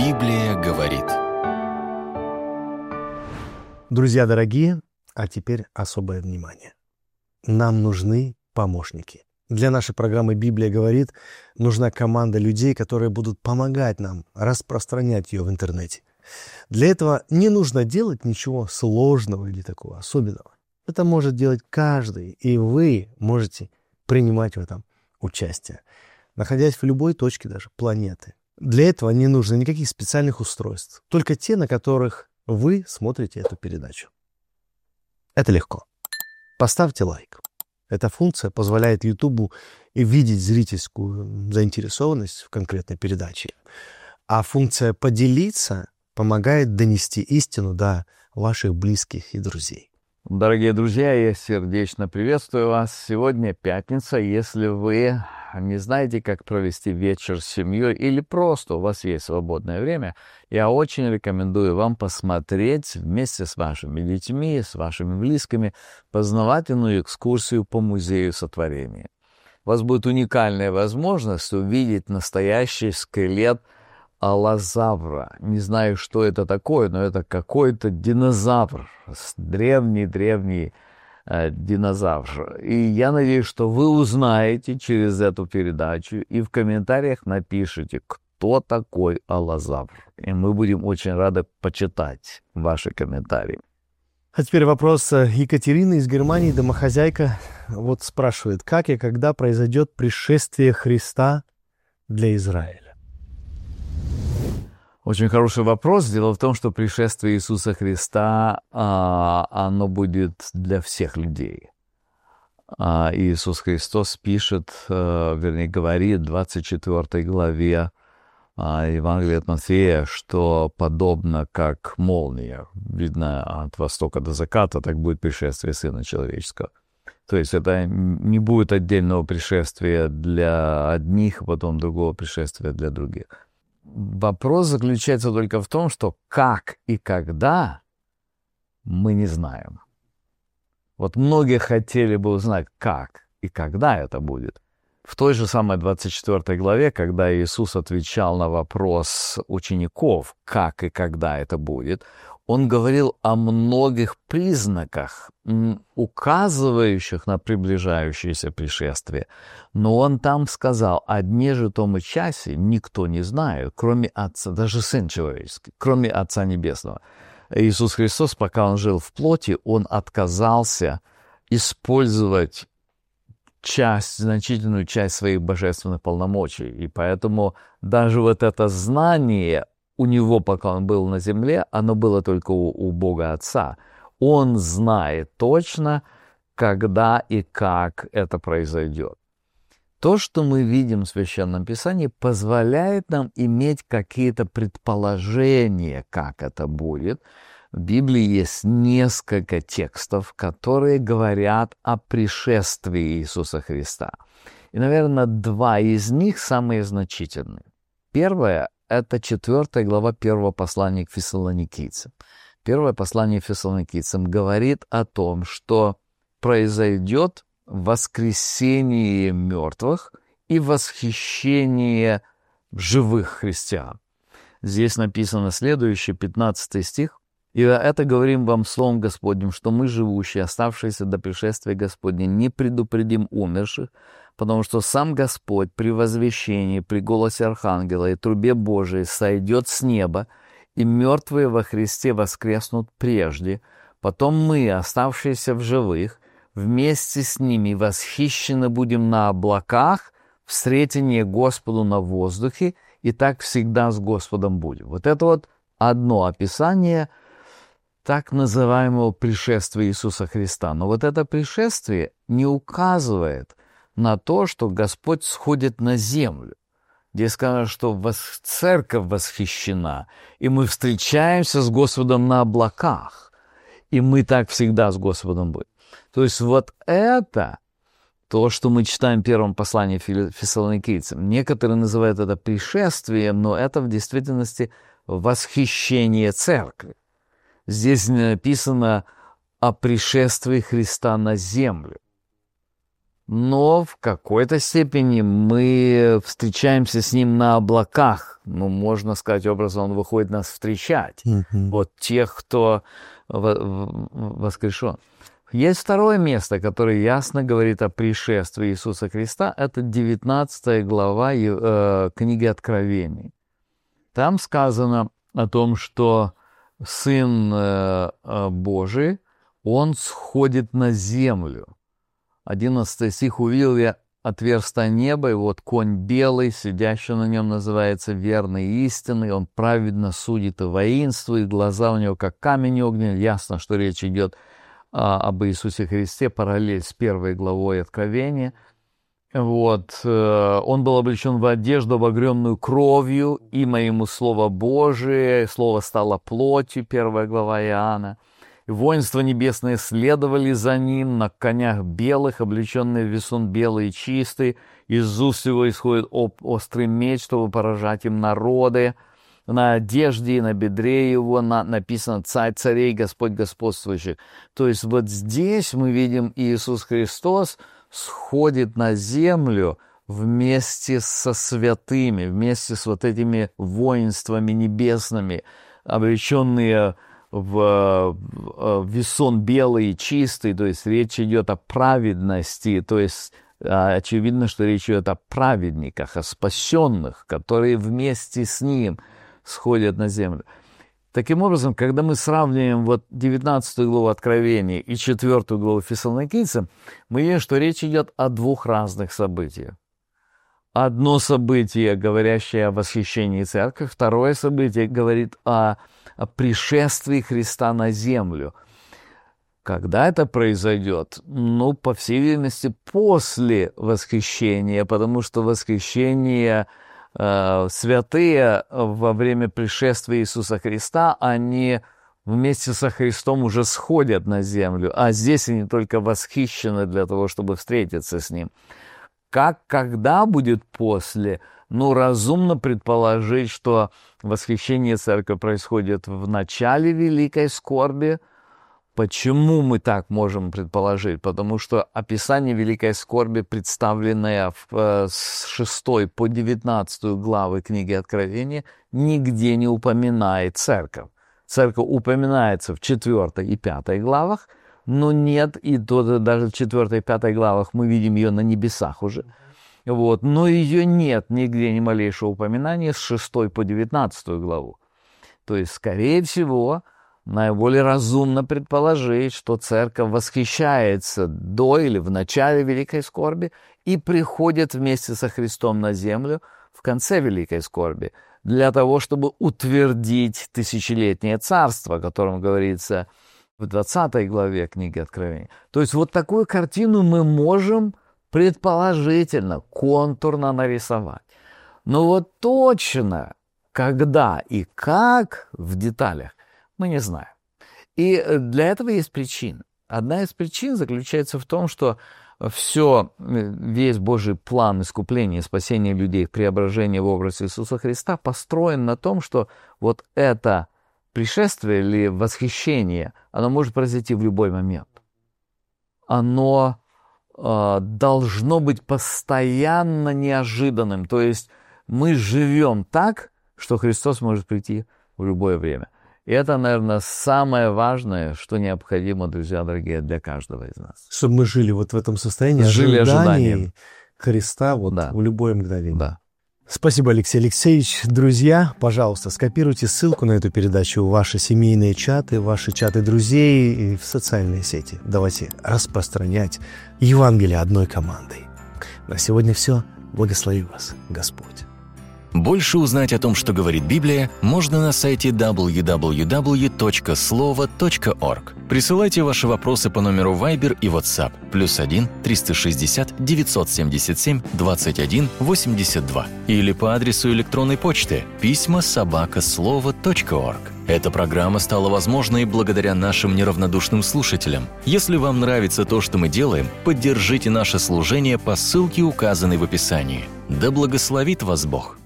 Библия говорит. Друзья дорогие, а теперь особое внимание. Нам нужны помощники. Для нашей программы «Библия говорит» нужна команда людей, которые будут помогать нам распространять ее в интернете. Для этого не нужно делать ничего сложного или такого особенного. Это может делать каждый, и вы можете принимать в этом участие, находясь в любой точке даже планеты. Для этого не нужно никаких специальных устройств, только те, на которых вы смотрите эту передачу. Это легко. Поставьте лайк. Эта функция позволяет YouTube видеть зрительскую заинтересованность в конкретной передаче. А функция «поделиться» помогает донести истину до ваших близких и друзей. Дорогие друзья, я сердечно приветствую вас. Сегодня пятница. Если вы не знаете, как провести вечер с семьей или просто у вас есть свободное время, я очень рекомендую вам посмотреть вместе с вашими детьми, с вашими близкими познавательную экскурсию по музею сотворения. У вас будет уникальная возможность увидеть настоящий скелет аллозавра. Не знаю, что это такое, но это какой-то динозавр, древний динозавр. И я надеюсь, что вы узнаете через эту передачу и в комментариях напишите, кто такой аллозавр. И мы будем очень рады почитать ваши комментарии. А теперь вопрос. Екатерина из Германии, домохозяйка, вот спрашивает, как и когда произойдет пришествие Христа для Израиля? Очень хороший вопрос. Дело в том, что пришествие Иисуса Христа, оно будет для всех людей. Иисус Христос пишет, говорит в 24 главе Евангелия от Матфея, что подобно как молния, видно от востока до заката, так будет пришествие Сына Человеческого. То есть это не будет отдельного пришествия для одних, потом другого пришествия для других. Вопрос заключается только в том, что как и когда мы не знаем. Вот многие хотели бы узнать, как и когда это будет. В той же самой 24 главе, когда Иисус отвечал на вопрос учеников, как и когда это будет, Он говорил о многих признаках, указывающих на приближающееся пришествие. Но Он там сказал, о дне же том и часе никто не знает, кроме Отца, даже Сын Человеческий, кроме Отца Небесного. Иисус Христос, пока Он жил в плоти, Он отказался использовать значительную часть своих божественных полномочий. И поэтому даже вот это знание у него, пока он был на земле, оно было только у Бога Отца. Он знает точно, когда и как это произойдет. То, что мы видим в Священном Писании, позволяет нам иметь какие-то предположения, как это будет. В Библии есть несколько текстов, которые говорят о пришествии Иисуса Христа. И, наверное, два из них самые значительные. Первое — это 4 глава 1 послания к Фессалоникийцам. Первое послание к Фессалоникийцам говорит о том, что произойдет воскресение мертвых и восхищение живых христиан. Здесь написано следующее, 15 стих. «И это говорим вам словом Господним, что мы, живущие, оставшиеся до пришествия Господня, не предупредим умерших, потому что сам Господь при возвещении, при голосе архангела и трубе Божией сойдет с неба, и мертвые во Христе воскреснут прежде. Потом мы, оставшиеся в живых, вместе с ними восхищены будем на облаках, встретение Господу на воздухе, и так всегда с Господом будем». Вот это вот одно описание так называемого пришествия Иисуса Христа. Но вот это пришествие не указывает на то, что Господь сходит на землю. Здесь сказано, что церковь восхищена, и мы встречаемся с Господом на облаках, и мы так всегда с Господом будем. То есть вот это то, что мы читаем в первом послании Фессалоникийцам. Некоторые называют это пришествием, но это в действительности восхищение церкви. Здесь написано о пришествии Христа на землю. но в какой-то степени мы встречаемся с Ним на облаках. Ну, можно сказать, образом, Он выходит нас встречать. Вот тех, кто воскрешен. Есть второе место, которое ясно говорит о пришествии Иисуса Христа. Это 19 глава книги Откровений. Там сказано о том, что Сын Божий, Он сходит на землю. 11 стих: «Увидел я отверстие неба, и вот конь белый, сидящий на нем, называется верный и истинный, он праведно судит и воинствует, глаза у него как камень огненный». Ясно, что речь идет об Иисусе Христе, параллель с 1 главой Откровения. Вот. Он был облечен в одежду, обогренную кровью, имя ему Слово Божие, Слово стало плотью, 1 глава Иоанна. Воинства небесные следовали за ним на конях белых, облеченные в весон белый и чистый. Из уст его исходит острый меч, чтобы поражать им народы. На одежде и на бедре его написано «Царь царей, Господь господствующих». То есть вот здесь мы видим, Иисус Христос сходит на землю вместе со святыми, вместе с вот этими воинствами небесными, облеченные в весон белый и чистый, то есть речь идет о праведности, то есть очевидно, что речь идет о праведниках, о спасенных, которые вместе с Ним сходят на землю. Таким образом, когда мы сравниваем вот 19 главу Откровения и 4 главу Фессалоникийцам, мы видим, что речь идет о двух разных событиях. Одно событие, говорящее о восхищении церкви, второе событие говорит о пришествии Христа на землю. Когда это произойдет? Ну, по всей видимости, после восхищения, потому что восхищение святые во время пришествия Иисуса Христа, они вместе со Христом уже сходят на землю, а здесь они только восхищены для того, чтобы встретиться с Ним. Когда будет после? Ну, разумно предположить, что восхищение церкви происходит в начале великой скорби. Почему мы так можем предположить? Потому что описание великой скорби, представленное с 6 по 19 главы книги Откровения, нигде не упоминает церковь. Церковь упоминается в 4 и 5 главах, но нет, и даже в 4 и 5 главах мы видим ее на небесах уже. Вот. Но ее нет нигде ни малейшего упоминания с 6 по 19 главу. То есть, скорее всего, наиболее разумно предположить, что церковь восхищается до или в начале великой скорби и приходит вместе со Христом на землю в конце великой скорби для того, чтобы утвердить тысячелетнее царство, о котором говорится в 20 главе книги Откровения. То есть вот такую картину мы можем предположительно, контурно нарисовать. Но вот точно, когда и как в деталях, мы не знаем. И для этого есть причина. Одна из причин заключается в том, что весь Божий план искупления и спасения людей, преображения в образ Иисуса Христа построен на том, что вот это пришествие или восхищение, оно может произойти в любой момент. Оно должно быть постоянно неожиданным. То есть мы живем так, что Христос может прийти в любое время. И это, наверное, самое важное, что необходимо, друзья дорогие, для каждого из нас. Чтобы мы жили вот в этом состоянии, ожидания Христа вот в любое мгновение. Да. Спасибо, Алексей Алексеевич. Друзья, пожалуйста, скопируйте ссылку на эту передачу в ваши семейные чаты, в ваши чаты друзей и в социальные сети. Давайте распространять Евангелие одной командой. На сегодня все. Благослови вас Господь. Больше узнать о том, что говорит Библия, можно на сайте www.slovo.org. Присылайте ваши вопросы по номеру Viber и WhatsApp +1 360 977 21 82 или по адресу электронной почты pisma@slovo.org. Эта программа стала возможной благодаря нашим неравнодушным слушателям. Если вам нравится то, что мы делаем, поддержите наше служение по ссылке, указанной в описании. Да благословит вас Бог!